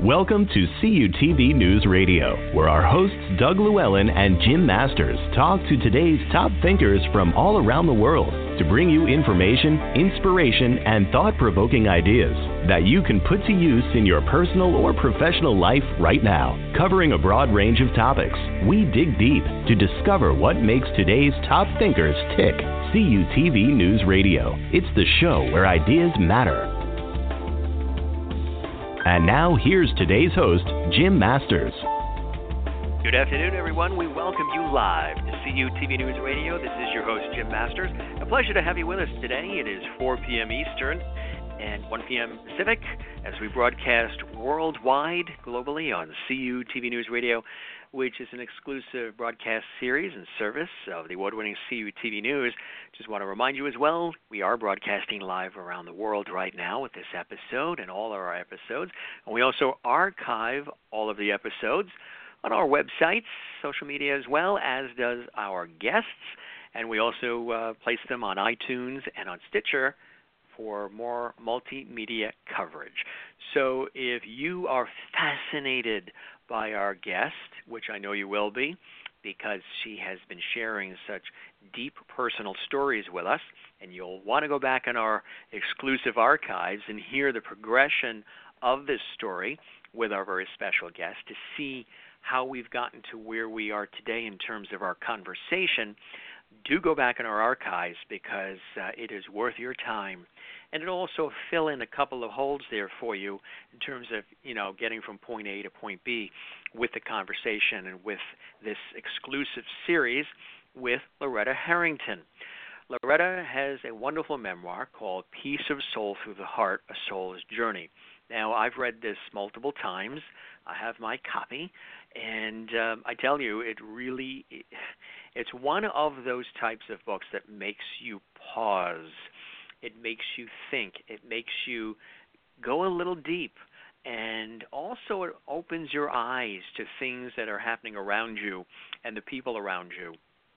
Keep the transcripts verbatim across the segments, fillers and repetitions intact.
Welcome to C U T V News Radio, where our hosts Doug Llewellyn and Jim Masters talk to today's top thinkers from all around the world to bring you information, inspiration, and thought-provoking ideas that you can put to use in your personal or professional life right now. Covering a broad range of topics, we dig deep to discover what makes today's top thinkers tick. C U T V News Radio. It's the show where ideas matter. And now, here's today's host, Jim Masters. Good afternoon, everyone. We welcome you live to C U T V News Radio. This is your host, Jim Masters. A pleasure to have you with us today. It is four p.m. Eastern and one p.m. Pacific as we broadcast worldwide, globally on C U T V News Radio, which is an exclusive broadcast series and service of the award-winning C U T V News. Just want to remind you as well, we are broadcasting live around the world right now with this episode and all of our episodes. And we also archive all of the episodes on our websites, social media as well, as does our guests. And we also uh, place them on iTunes and on Stitcher for more multimedia coverage. So if you are fascinated by our guest, which I know you will be, because she has been sharing such deep personal stories with us, and you'll want to go back in our exclusive archives and hear the progression of this story with our very special guest to see how we've gotten to where we are today in terms of our conversation. Do go back in our archives because uh, it is worth your time. And it'll also fill in a couple of holes there for you in terms of, you know, getting from point A to point B with the conversation and with this exclusive series with Loretta Harrington. Loretta has a wonderful memoir called Piece of Soul Through the Heart, A Soul's Journey. Now, I've read this multiple times. I have my copy, and um, I tell you, it really, it's one of those types of books that makes you pause. It makes you think. It makes you go a little deep. And also it opens your eyes to things that are happening around you and the people around you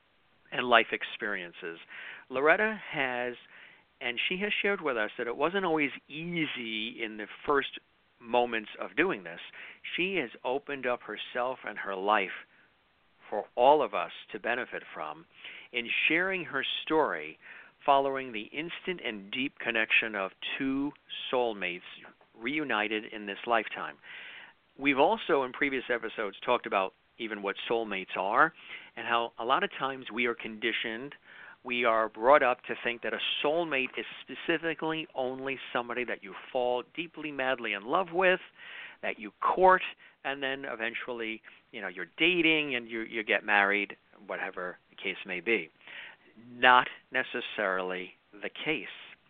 and life experiences. Loretta has, and she has shared with us that it wasn't always easy in the first moments of doing this. She has opened up herself and her life for all of us to benefit from in sharing her story following the instant and deep connection of two soulmates reunited in this lifetime. We've also, in previous episodes, talked about even what soulmates are and how a lot of times we are conditioned, we are brought up to think that a soulmate is specifically only somebody that you fall deeply, madly in love with, that you court, and then eventually, you know, you're dating and you, you get married, whatever the case may be. Not necessarily the case.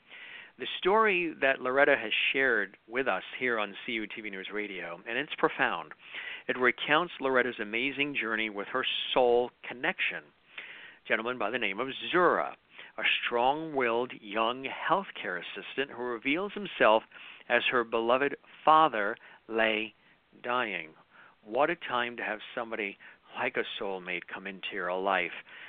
The story that Loretta has shared with us here on C U T V News Radio, and it's profound. It recounts Loretta's amazing journey with her soul connection. A gentleman by the name of Zura, a strong-willed young healthcare assistant who reveals himself as her beloved father lay dying. What a time to have somebody like a soulmate come into your life.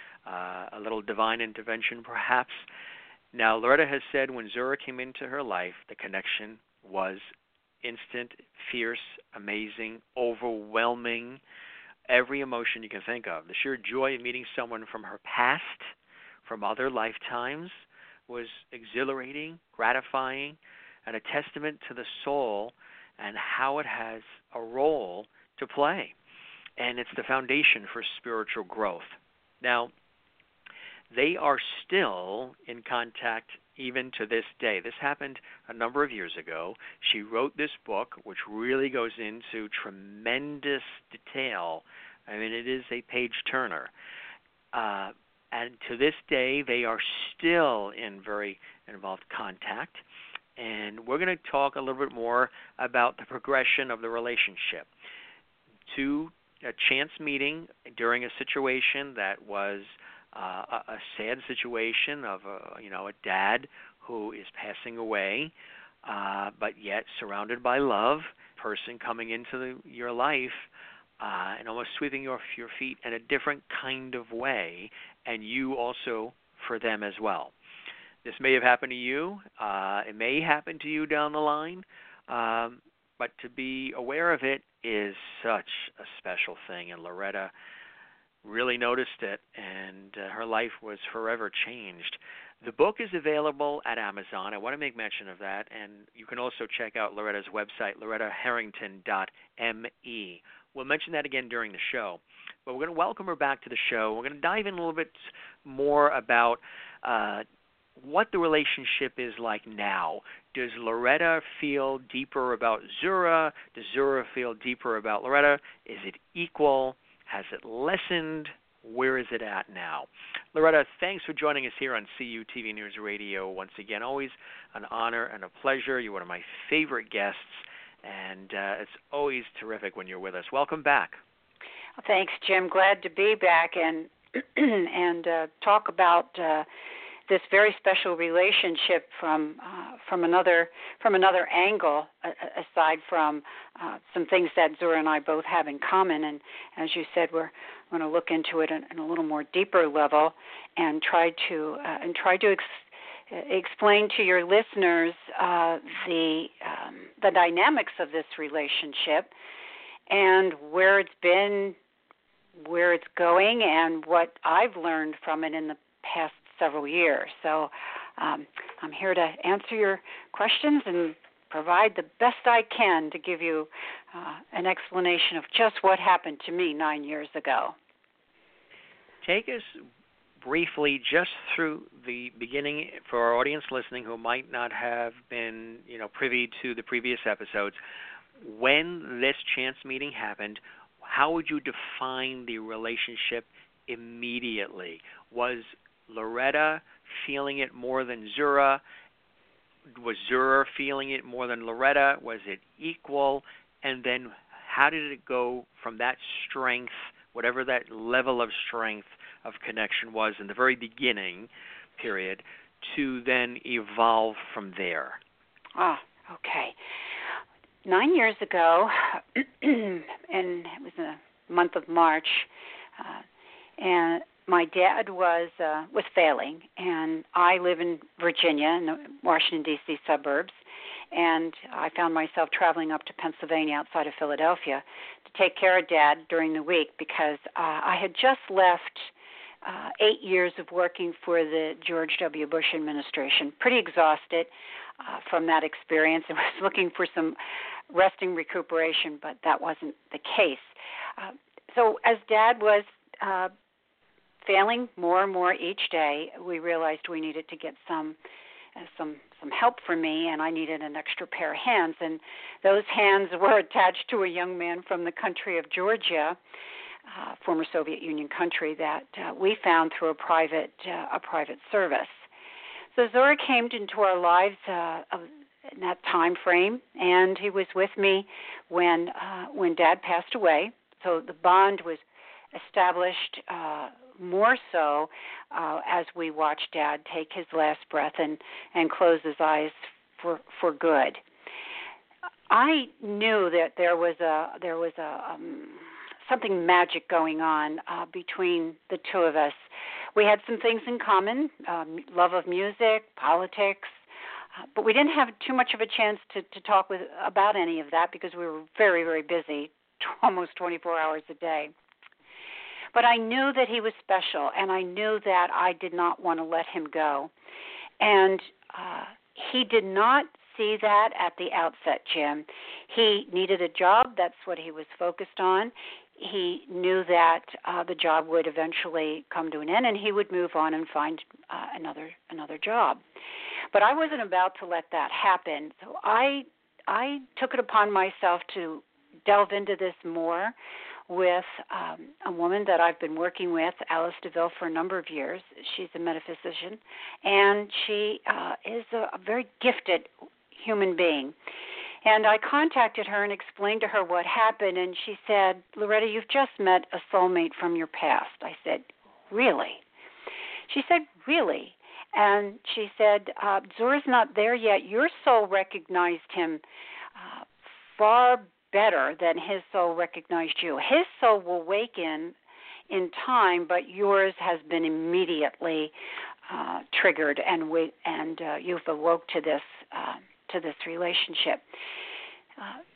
Uh, a little divine intervention, perhaps. Now, Loretta has said when Zura came into her life, the connection was instant, fierce, amazing, overwhelming, every emotion you can think of. The sheer joy of meeting someone from her past, from other lifetimes, was exhilarating, gratifying, and a testament to the soul and how it has a role to play. And it's the foundation for spiritual growth. Now, they are still in contact even to this day. This happened a number of years ago. She wrote this book, which really goes into tremendous detail. I mean, it is a page-turner. Uh, and to this day, they are still in very involved contact. And we're going to talk a little bit more about the progression of the relationship. To a chance meeting during a situation that was Uh, a, a sad situation of a, you know, a dad who is passing away, uh, but yet surrounded by love, person coming into the, your life uh, and almost sweeping you off your feet in a different kind of way, and you also for them as well. This may have happened to you. Uh, it may happen to you down the line. Um, but to be aware of it is such a special thing. And Loretta really noticed it, and uh, her life was forever changed. The book is available at Amazon. I want to make mention of that, and you can also check out Loretta's website, loretta harrington dot me. We'll mention that again during the show. But we're going to welcome her back to the show. We're going to dive in a little bit more about uh, what the relationship is like now. Does Loretta feel deeper about Zura? Does Zura feel deeper about Loretta? Is it equal? Has it lessened? Where is it at now? Loretta, thanks for joining us here on C U T V News Radio. Once again, always an honor and a pleasure. You're one of my favorite guests, and uh, it's always terrific when you're with us. Welcome back. Thanks, Jim. Glad to be back and and uh, talk about uh, this very special relationship from uh, from another from another angle, uh, aside from uh, some things that Zura and I both have in common. And as you said, we're going to look into it in, in a little more deeper level and try to uh, and try to ex- explain to your listeners uh, the um, the dynamics of this relationship and where it's been, where it's going, and what I've learned from it in the past several years. So um, I'm here to answer your questions and provide the best I can to give you uh, an explanation of just what happened to me nine years ago. Take us briefly just through the beginning for our audience listening who might not have been, you know, privy to the previous episodes. When this chance meeting happened, how would you define the relationship immediately? Was Loretta feeling it more than Zura? Was Zura feeling it more than Loretta? Was it equal? And then how did it go from that strength, whatever that level of strength of connection was in the very beginning period, to then evolve from there? Ah, okay. Nine years ago, and it was the month of March, uh, and my dad was uh, was failing, and I live in Virginia, in the Washington, D C suburbs, and I found myself traveling up to Pennsylvania outside of Philadelphia to take care of Dad during the week because uh, I had just left uh, eight years of working for the George W. Bush administration, pretty exhausted uh, from that experience, and was looking for some resting recuperation, but that wasn't the case. Uh, so as Dad was uh, failing more and more each day, we realized we needed to get some uh, some some help for me, and I needed an extra pair of hands. And those hands were attached to a young man from the country of Georgia, uh, former Soviet Union country, that uh, we found through a private uh, a private service. So Zura came into our lives uh, in that time frame, and he was with me when uh, when Dad passed away. So the bond was established uh, more so uh, as we watched Dad take his last breath and, and close his eyes for for good. I knew that there was a there was a um, something magic going on uh, between the two of us. We had some things in common: um, love of music, politics. Uh, but we didn't have too much of a chance to, to talk with about any of that because we were very, very busy, almost twenty-four hours a day. But I knew that he was special, and I knew that I did not want to let him go. And uh, he did not see that at the outset, Jim. He needed a job. That's what he was focused on. He knew that uh, the job would eventually come to an end, and he would move on and find uh, another another job. But I wasn't about to let that happen. So I I took it upon myself to delve into this more with um, a woman that I've been working with, Alice DeVille, for a number of years. She's a metaphysician, and she uh, is a, a very gifted human being. And I contacted her and explained to her what happened, and she said, "Loretta, you've just met a soulmate from your past." I said, "Really?" She said, "Really?" And she said, uh, "Zura's not there yet. Your soul recognized him uh, far better than his soul recognized you. His soul will awaken in time, but yours has been immediately uh, triggered, and we, and uh, you've awoke to this uh, to this relationship." Uh,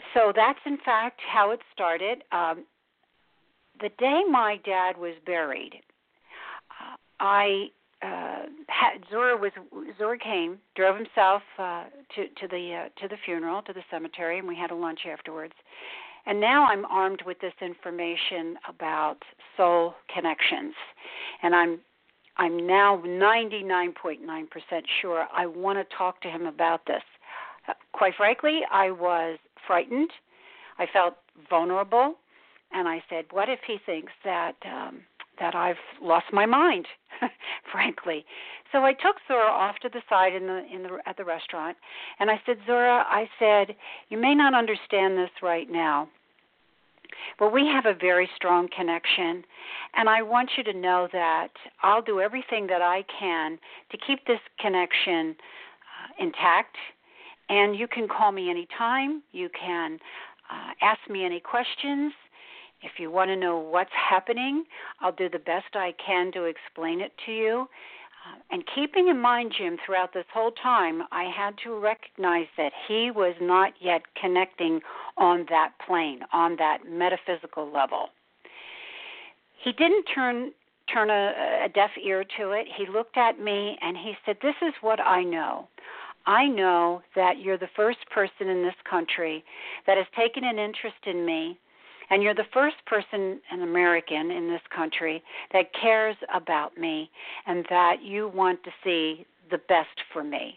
so that's, in fact, how it started. Um, the day my dad was buried, uh, I uh, had, Zora was Zora came, drove himself uh, to to the uh, to the funeral, to the cemetery, and we had a lunch afterwards. And now I'm armed with this information about soul connections, and I'm I'm now ninety-nine point nine percent sure I want to talk to him about this. Uh, quite frankly, I was frightened. I felt vulnerable, and I said, "What if he thinks that um, that I've lost my mind?" frankly, so I took Zora off to the side in the in the at the restaurant, and I said, "Zora, I said, you may not understand this right now, but we have a very strong connection, and I want you to know that I'll do everything that I can to keep this connection uh, intact, and you can call me anytime. You can uh, ask me any questions. If you want to know what's happening, I'll do the best I can to explain it to you." Uh, and keeping in mind, Jim, throughout this whole time, I had to recognize that he was not yet connecting on that plane, on that metaphysical level. He didn't turn turn a, a deaf ear to it. He looked at me and he said, "This is what I know. I know that you're the first person in this country that has taken an interest in me, and you're the first person, an American in this country, that cares about me and that you want to see the best for me."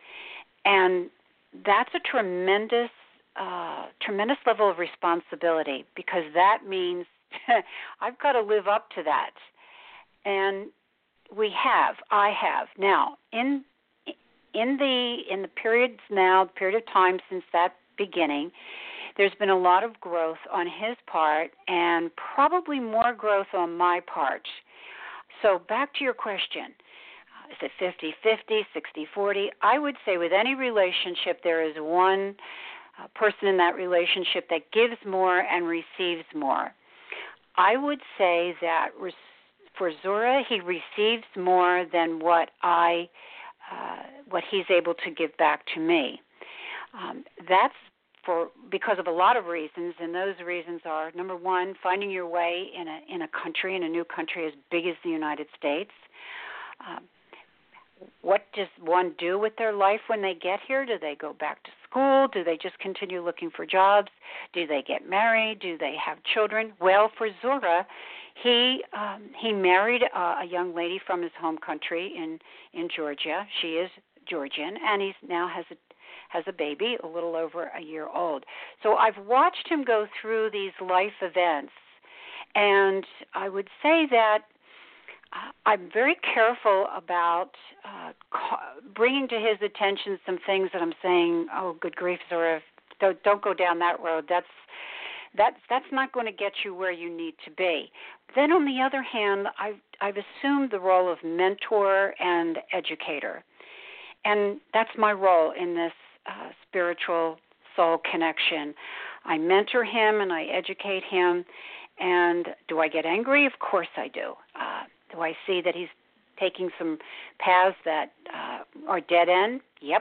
And that's a tremendous, uh, tremendous level of responsibility, because that means I've got to live up to that. And we have, I have. Now, in in the in the periods now, the period of time since that beginning, there's been a lot of growth on his part and probably more growth on my part. So back to your question, uh, is it fifty-fifty, sixty-forty? I would say with any relationship, there is one uh, person in that relationship that gives more and receives more. I would say that res- for Zora, he receives more than what I, uh, what he's able to give back to me. Um, that's For, because of a lot of reasons, and those reasons are, number one, finding your way in a in a country, in a new country as big as the United States. Um, what does one do with their life when they get here? Do they go back to school? Do they just continue looking for jobs? Do they get married? Do they have children? Well, for Zora, he um, he married a, a young lady from his home country in, in Georgia. She is Georgian, and he now has a has a baby, a little over a year old. So I've watched him go through these life events, and I would say that uh, I'm very careful about uh, ca- bringing to his attention some things that I'm saying, "Oh, good grief, Zora, don't, don't go down that road. That's that's that's not going to get you where you need to be." Then on the other hand, I've I've assumed the role of mentor and educator, and that's my role in this Uh, spiritual soul connection. I mentor him and I educate him. And do I get angry? Of course I do. Uh, do I see that he's taking some paths that uh, are dead end? Yep.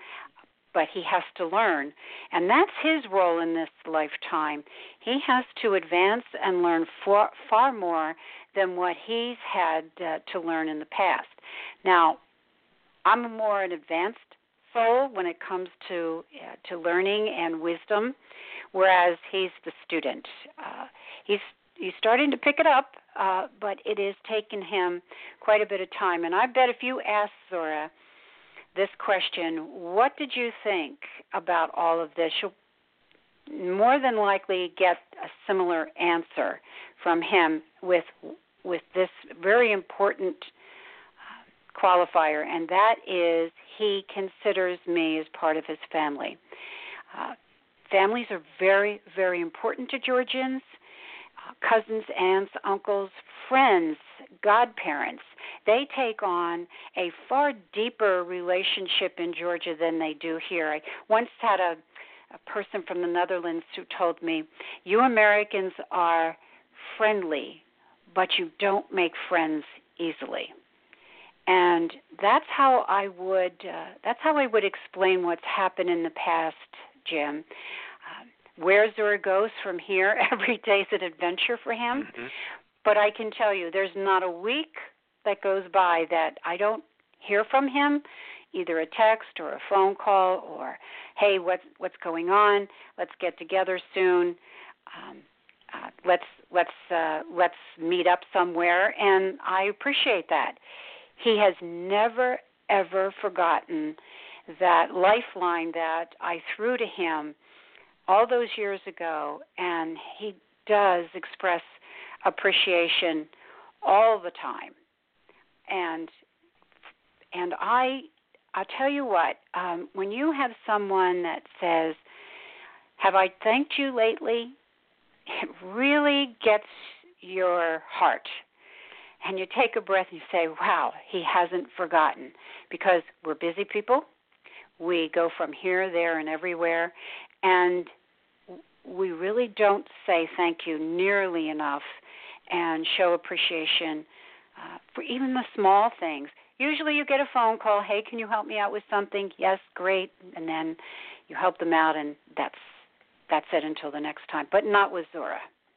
But he has to learn. And that's his role in this lifetime. He has to advance and learn far, far more than what he's had uh, to learn in the past. Now, I'm more an advanced soul when it comes to uh, to learning and wisdom, whereas he's the student. Uh, he's he's starting to pick it up, uh, but it has taken him quite a bit of time. And I bet if you ask Zora this question, "What did you think about all of this?" you'll more than likely get a similar answer from him with with this very important qualifier, and that is he considers me as part of his family. Uh, families are very, very important to Georgians. Uh, cousins, aunts, uncles, friends, godparents, they take on a far deeper relationship in Georgia than they do here. I once had a, a person from the Netherlands who told me, "You Americans are friendly, but you don't make friends easily." And that's how I would uh, that's how I would explain what's happened in the past, Jim. Uh, where Zora goes from here, every day is an adventure for him. Mm-hmm. But I can tell you, there's not a week that goes by that I don't hear from him, either a text or a phone call or, hey, what's what's going on? Let's get together soon. Um, uh, let's let's uh, let's meet up somewhere, and I appreciate that. He has never ever forgotten that lifeline that I threw to him all those years ago, and he does express appreciation all the time. And and I I'll tell you what, um, when you have someone that says, have I thanked you lately? It really gets your heart. And you take a breath and you say, wow, he hasn't forgotten. Because we're busy people. We go from here, there, and everywhere. And we really don't say thank you nearly enough and show appreciation uh, for even the small things. Usually you get a phone call, hey, can you help me out with something? Yes, great. And then you help them out, and that's that's it until the next time. But not with Zora.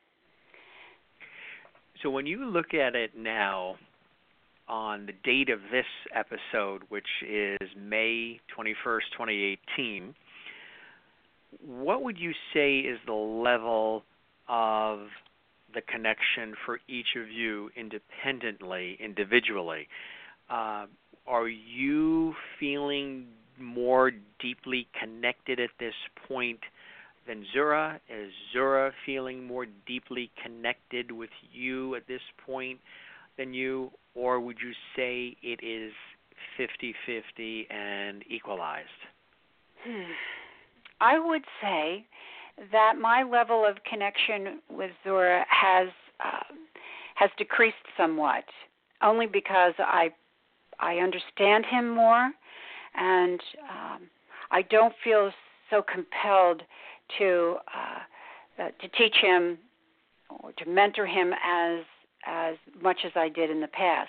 So when you look at it now on the date of this episode, which is May twenty-first, twenty eighteen, what would you say is the level of the connection for each of you independently, individually? Uh, are you feeling more deeply connected at this point than Zora? Is Zora feeling more deeply connected with you at this point than you? Or would you say it is fifty-fifty and equalized? Hmm. I would say that my level of connection with Zora has uh, has decreased somewhat, only because I I understand him more, and um, I don't feel so compelled to uh, uh, to teach him or to mentor him as as much as I did in the past.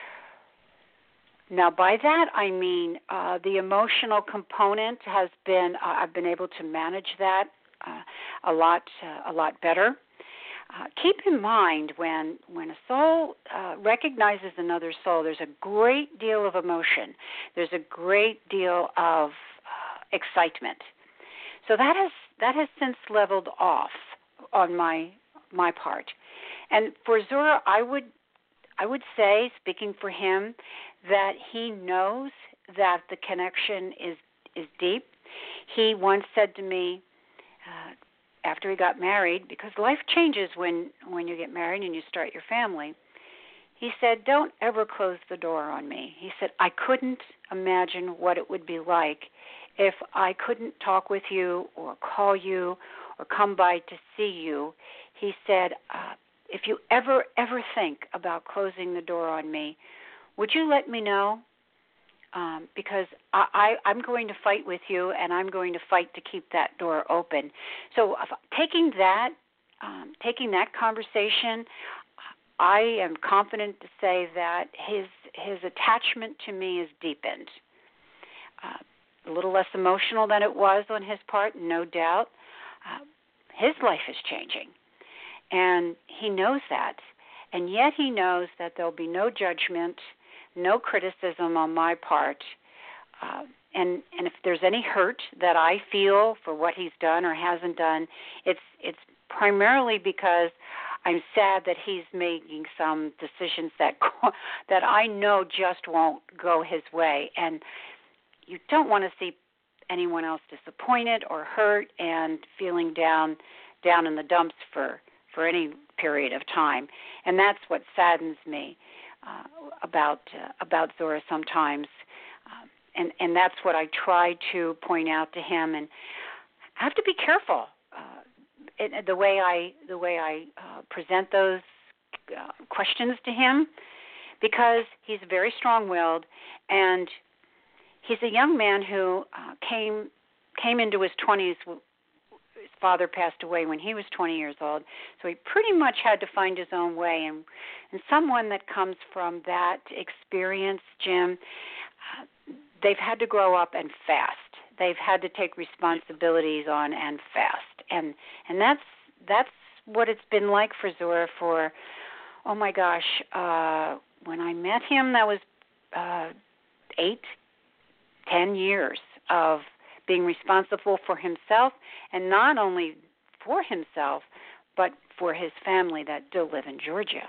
Now, by that I mean uh, the emotional component has been uh, I've been able to manage that uh, a lot uh, a lot better. Uh, keep in mind when when a soul uh, recognizes another soul, there's a great deal of emotion. There's a great deal of uh, excitement. So that has that has since leveled off on my my part. And for Zora, I would I would say, speaking for him, that he knows that the connection is is deep. He once said to me, uh, after he got married, because life changes when, when you get married and you start your family, he said, don't ever close the door on me. He said, I couldn't imagine what it would be like if I couldn't talk with you or call you or come by to see you. He said, uh, if you ever, ever think about closing the door on me, would you let me know? Um, because I, I, I'm going to fight with you, and I'm going to fight to keep that door open. So if, taking that, um, taking that conversation, I am confident to say that his his attachment to me is deepened. Uh, a little less emotional than it was on his part, no doubt. Uh, his life is changing, and he knows that. And yet he knows that there'll be no judgment, no criticism on my part, uh, and and if there's any hurt that I feel for what he's done or hasn't done, it's it's primarily because I'm sad that he's making some decisions that that I know just won't go his way, and you don't want to see anyone else disappointed or hurt and feeling down down in the dumps for for any period of time, and that's what saddens me. Uh, about uh, about Zora sometimes, um, and and that's what I try to point out to him. And I have to be careful uh, it, the way I the way I uh, present those uh, questions to him, because he's very strong-willed, and he's a young man who uh, came came into his twenties. His father passed away when he was twenty years old, so he pretty much had to find his own way. And, and someone that comes from that experience, Jim, uh, they've had to grow up and fast. they've had to take responsibilities on and fast. And and that's that's what it's been like for Zora for, oh my gosh, uh, when I met him, that was uh, eight, ten years of being responsible for himself, and not only for himself, but for his family that still live in Georgia.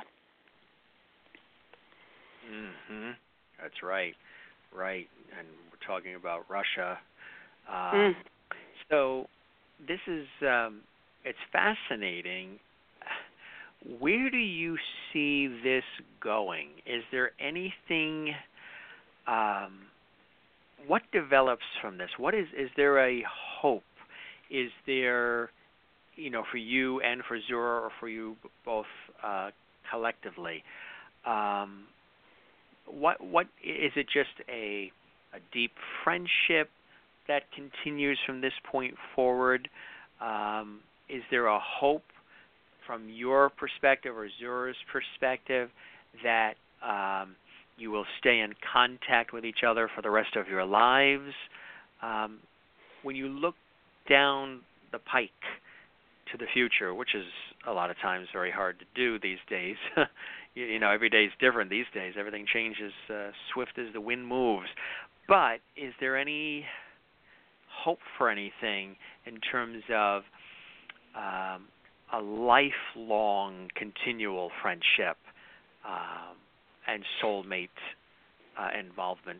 Mm-hmm. That's right, right. And we're talking about Russia. Uh, mm. So this is, um, it's fascinating. Where do you see this going? Is there anything, um, what develops from this? What is, is there a hope? Is there, you know, for you and for Zora, or for you both uh, collectively, um, what, what, is it just a, a deep friendship that continues from this point forward? Um, is there a hope from your perspective or Zora's perspective that um, you will stay in contact with each other for the rest of your lives? Um, when you look down the pike to the future, which is a lot of times very hard to do these days, you, you know, every day is different these days. Everything changes uh, swift as the wind moves. But is there any hope for anything in terms of um, a lifelong, continual friendship um, and soulmate uh, involvement?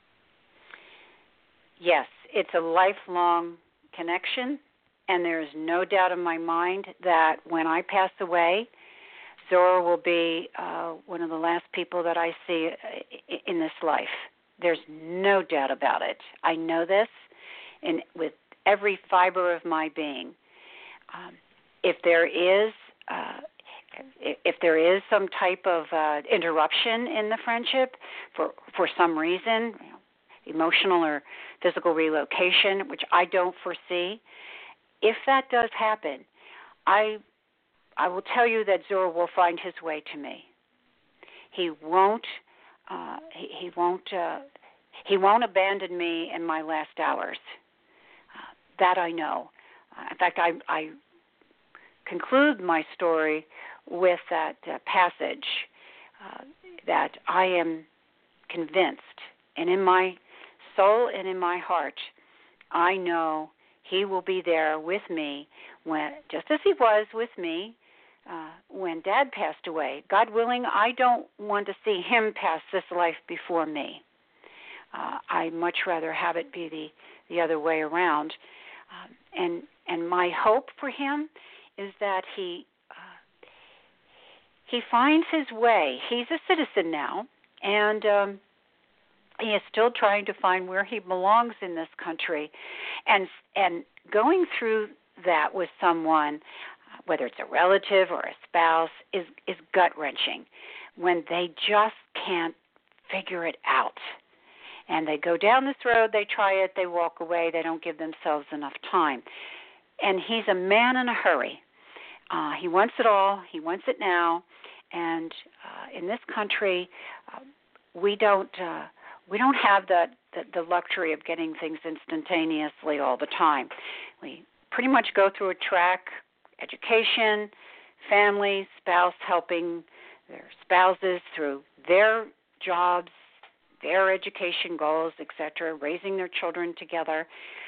Yes, it's a lifelong connection, and there's no doubt in my mind that when I pass away, Zora will be uh, one of the last people that I see in this life. There's no doubt about it. I know this in, with every fiber of my being. Um, if there is uh, if there is some type of uh, interruption in the friendship for for some reason, you know, emotional or physical relocation, which I don't foresee, if that does happen, I I will tell you that Zora will find his way to me. He won't. Uh, he, he won't. Uh, he won't abandon me in my last hours. Uh, that I know. Uh, in fact, I, I conclude my story with that uh, passage uh, that I am convinced, and in my soul and in my heart, I know he will be there with me when, just as he was with me uh, when Dad passed away. God willing, I don't want to see him pass this life before me. Uh, I'd much rather have it be the, the other way around. Um, and and my hope for him is that he uh, he finds his way. He's a citizen now, and um, he is still trying to find where he belongs in this country. And and going through that with someone, whether it's a relative or a spouse, is, is gut-wrenching when they just can't figure it out. And they go down this road, they try it, they walk away, they don't give themselves enough time. And he's a man in a hurry. Uh, he wants it all, he wants it now, and uh, in this country, uh, we don't uh, we don't have the, the, the luxury of getting things instantaneously all the time. We pretty much go through a track: education, family, spouse helping their spouses through their jobs, their education goals, et cetera, raising their children together.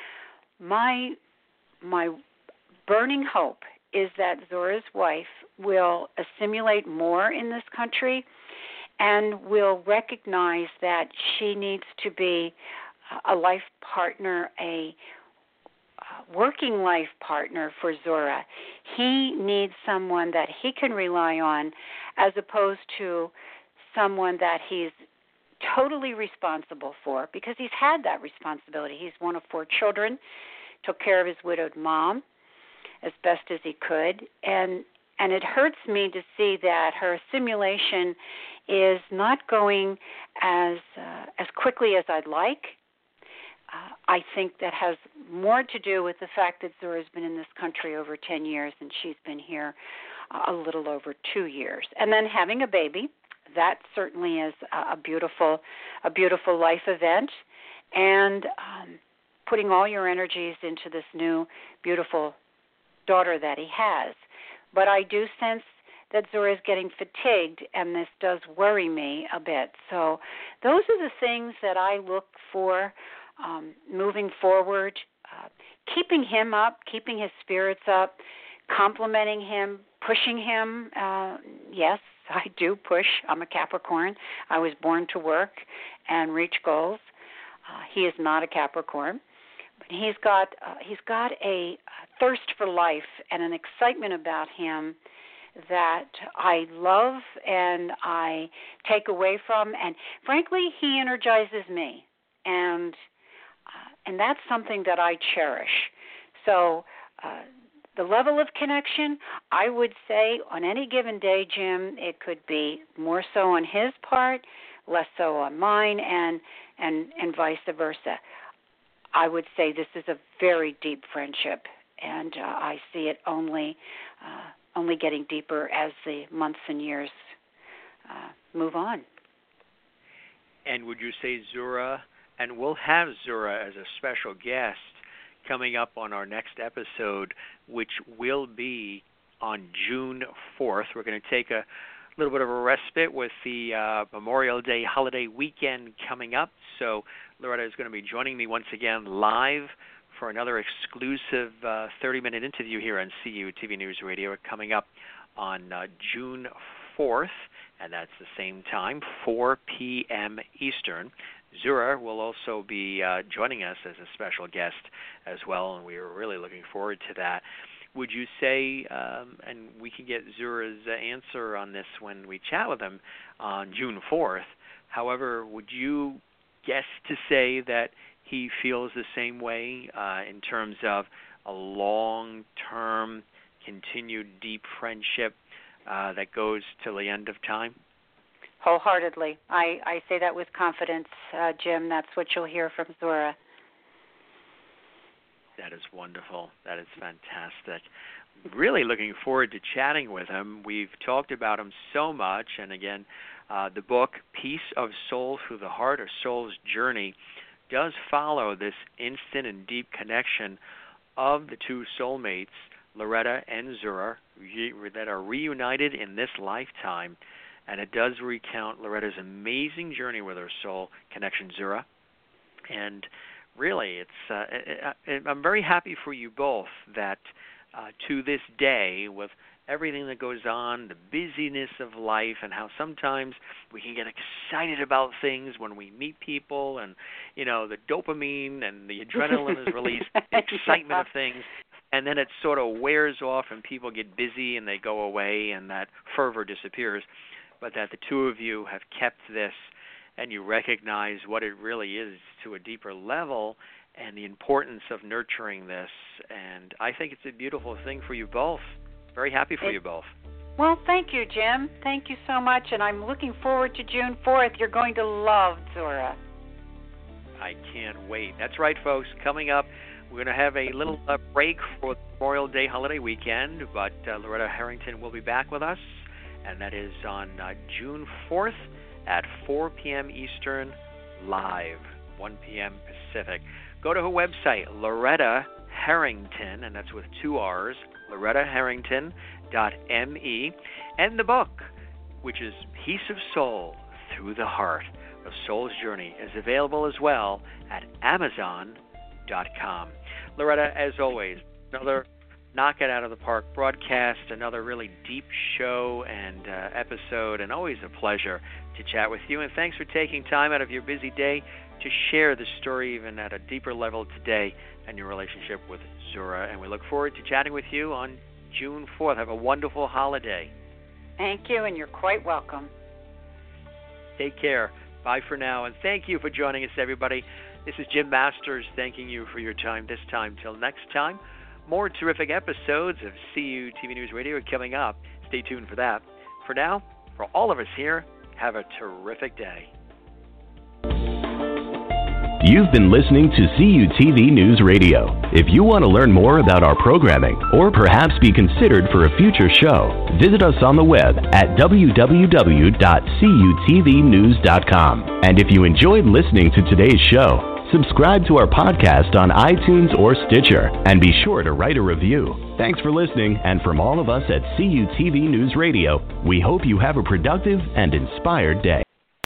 My my burning hope is that Zora's wife will assimilate more in this country and will recognize that she needs to be a life partner, a working life partner for Zora. He needs someone that he can rely on as opposed to someone that he's totally responsible for, because he's had that responsibility. He's one of four children, took care of his widowed mom as best as he could, and and it hurts me to see that her assimilation is not going as uh, as quickly as I'd like. Uh, I think that has more to do with the fact that Zora's been in this country over ten years and she's been here uh, a little over two years. And then having a baby, that certainly is a beautiful, a beautiful life event. And um, putting all your energies into this new, beautiful daughter that he has. But I do sense that Zora is getting fatigued, and this does worry me a bit. So those are the things that I look for um, moving forward, uh, keeping him up, keeping his spirits up, complimenting him, pushing him. Uh, yes, I do push. I'm a Capricorn. I was born to work and reach goals. Uh, he is not a Capricorn, but he's got uh, he's got a thirst for life and an excitement about him that I love and I take away from, and frankly, he energizes me, and uh, and that's something that I cherish. So uh, the level of connection, I would say on any given day, Jim, it could be more so on his part, less so on mine, and and and vice versa. I would say this is a very deep friendship, and uh, I see it only uh, only getting deeper as the months and years uh, move on. And would you say Zora, and we'll have Zora as a special guest coming up on our next episode, which will be on June fourth. We're going to take a little bit of a respite with the uh, Memorial Day holiday weekend coming up. So Loretta is going to be joining me once again live for another exclusive uh, thirty-minute interview here on C U T V News Radio coming up on uh, June fourth, and that's the same time, four p.m. Eastern. Zora will also be uh, joining us as a special guest as well, and we are really looking forward to that. Would you say, um, and we can get Zora's uh, answer on this when we chat with him on June fourth, however, would you guess to say that he feels the same way uh, in terms of a long-term, continued, deep friendship uh, that goes till the end of time? Wholeheartedly. I, I say that with confidence, uh, Jim. That's what you'll hear from Zora. That is wonderful. That is fantastic. Really looking forward to chatting with him. We've talked about him so much, and again, uh, the book, Piece of Soul Through the Heart, or Soul's Journey, does follow this instant and deep connection of the two soulmates, Loretta and Zora, re- that are reunited in this lifetime. And it does recount Loretta's amazing journey with her soul connection, Zora. And really, it's uh, it, it, I'm very happy for you both that uh, to this day, with everything that goes on, the busyness of life, and how sometimes we can get excited about things when we meet people, and, you know, the dopamine and the adrenaline is released, the excitement yeah. of things, and then it sort of wears off and people get busy and they go away and that fervor disappears. But that the two of you have kept this and you recognize what it really is to a deeper level and the importance of nurturing this. And I think it's a beautiful thing for you both. Very happy for it, you both. Well, thank you, Jim. Thank you so much. And I'm looking forward to June fourth. You're going to love Zora. I can't wait. That's right, folks. Coming up, we're going to have a little uh, break for the Memorial Day holiday weekend, but uh, Loretta Harrington will be back with us. And that is on uh, June fourth at four p.m. Eastern, live, one p.m. Pacific. Go to her website, Loretta Harrington, and that's with two R's, loretta harrington dot m e. And the book, which is Piece of Soul Through the Heart, of Soul's Journey, is available as well at amazon dot com. Loretta, as always, another knock it out of the park broadcast, another really deep show and uh, episode, and always a pleasure to chat with you. And thanks for taking time out of your busy day to share the story even at a deeper level today and your relationship with Zora. And we look forward to chatting with you on June fourth. Have a wonderful holiday. Thank you, and you're quite welcome. Take care. Bye for now, and thank you for joining us, everybody. This is Jim Masters thanking you for your time this time. Till next time, more terrific episodes of C U T V News Radio are coming up. Stay tuned for that. For now, for all of us here, have a terrific day. You've been listening to C U T V News Radio. If you want to learn more about our programming or perhaps be considered for a future show, visit us on the web at w w w dot c u t v news dot com. And if you enjoyed listening to today's show, Subscribe to our podcast on iTunes or Stitcher, and be sure to write a review. Thanks for listening, and from all of us at C U T V News Radio, we hope you have a productive and inspired day.